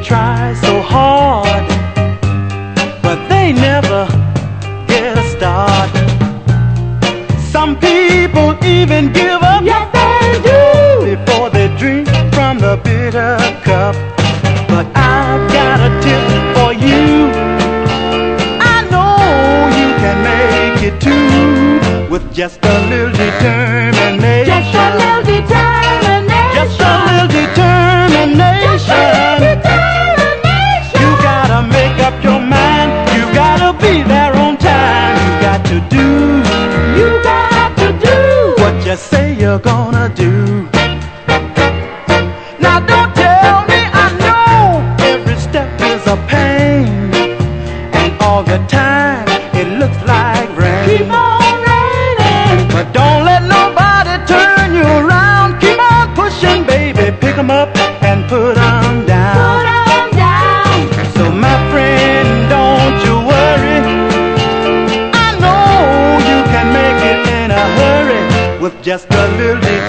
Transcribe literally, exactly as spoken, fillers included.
try so hard, but they never get a start. Some people even give up, yes they do, before they drink from the bitter cup. But I've got a tip for you, I know you can make it too, with just a little determination. just a little determination, Just a little determination. just a little determination. You gotta make up your mind, you gotta be there on time. You got to do, You got to do what you say you're gonna do. Now don't tell me, I know every step is a pain, and all the time it looks like rain. keep on raining, But don't let nobody turn you around. Keep on pushing, baby, pick 'em up and put 'em down. put 'em down. So my friend, don't you worry, I know you can make it in a hurry, with just a little